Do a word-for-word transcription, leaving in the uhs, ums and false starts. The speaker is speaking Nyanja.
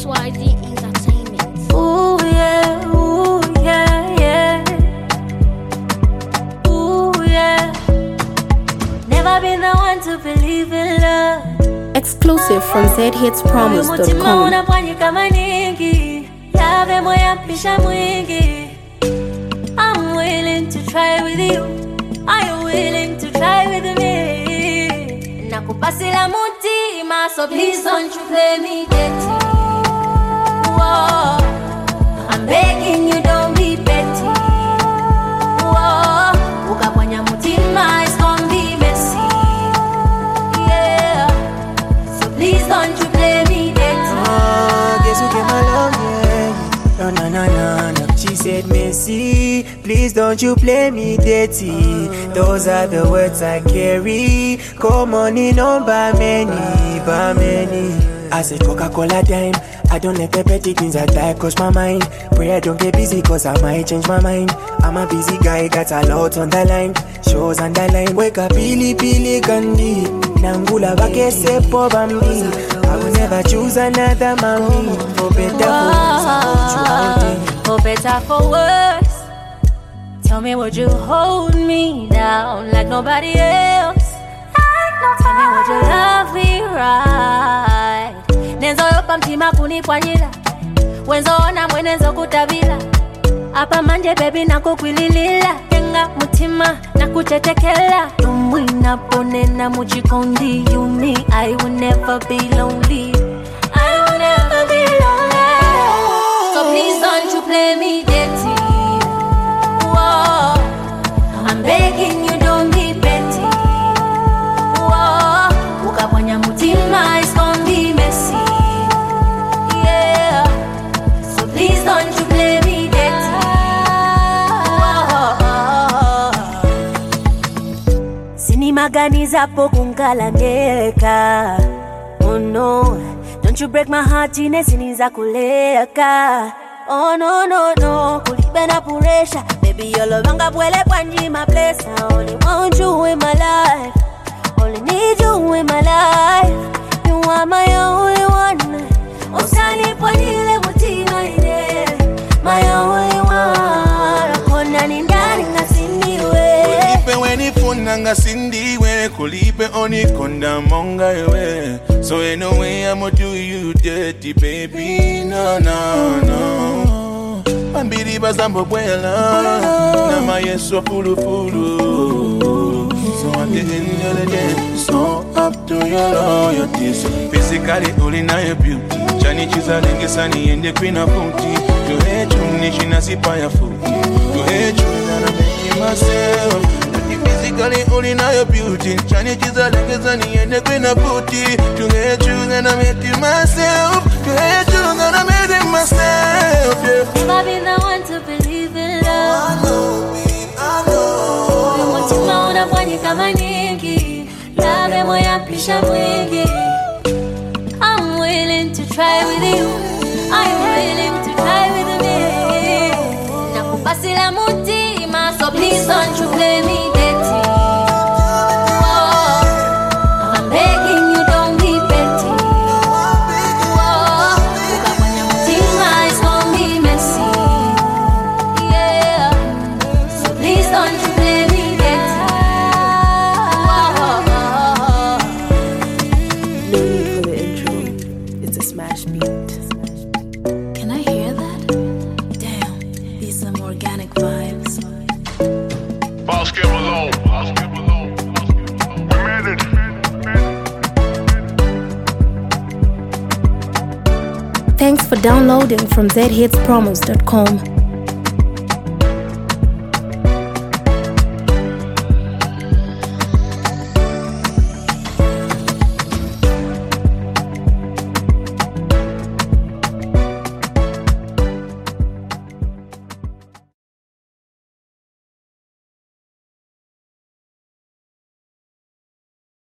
Y Z Entertainment. Ooh yeah, ooh yeah, yeah. Ooh yeah. Never been the one to believe in love. Exclusive from z hits promise dot Mutima com. unafanyika maningi, yave moya pisha mwingi. I'm willing to try with you. Are you willing to try with me? Nakupasila mutima, so please don't you play me dirty. Whoa, I'm begging you, don't be petty. Whoa, ukapwanya mutima, it's gonna be messy. Yeah, so please don't you play me dirty. Oh, guess who came along, yeah. No, no, no, no, no. She said, Messi, please don't you play me dirty. Those are the words I carry. Come on in on by many, by many. I said Coca-Cola time. I don't let the petty things that die cross my mind. Pray I don't get busy cause I might change my mind. I'm a busy guy, got a lot on the line. Shows on the line. Wake up, pili pili kandi. Nangula bake sepo bambi. I will never choose another mommy. For better for worse, I want you all day. For better for worse. Tell me, would you hold me down like nobody else? Tell me, would you love me right? Nenzo yopa mtima kunipwanyila, wenzo ona mwenenzo kutabila. Apa manje baby nakukwililila, kenga mutima nakutetekela. Tumwi naponena mujikondi, you me, I will never be lonely. I will never be lonely. So please don't you play me dirty. Whoa, I'm begging you, don't be petty. Whoa, ukapwanya mutima, it's gonna be messy. Yeah, so please don't you play me dirty. Whoa, sinima gani zapo kunkalangeka. Oh no, don't you break my heart, chine siniza kuleka. Oh no, no, no, kulibe na puresha. Baby, your love anga pwele panji my place. I only want you in my life. Only need you in my life. You are my only one. Osani pwanile mutima ine. My only one. Kona ni ndani ngasiniwe. Kulipe weni funa ngasindiwe. Kulipe oni konda monga yewe. So ain't no way I'ma do you dirty, baby. No, no, no. Ambiri bazambo bwela. Nama yeso fulu fulu. So at the end of the day, it's all up to your loyalty. So physically, only now your beauty. Chani chiza lenge sani and the queen of booty. To hate you, nishina sipa ya fuki. To hate you, and I'm making myself. Physically, only now your beauty. Chani chiza lenge sani and the queen of booty. To hate you, and I'm making myself. To hate you, and I'm making myself. Yeah. Never been the one to believe in love. I know, babe, I know. Mutima unafanyika maningi, yave moya pisha mwingi. I'm willing to try with you. Are you willing to try with me? Nakupasila mutima, so please don't you play me dirty. Whoa, I'm begging you, don't be petty. Whoa, ukapwanya mutima, it's gonna be messy. Yeah, so please don't you play me dirty. Whoa. No need for the intro. It's a smash beat. Can I hear that? Damn, these some organic vibes. Boss Kim alone. We made it. Thanks for downloading from z hits promise dot com.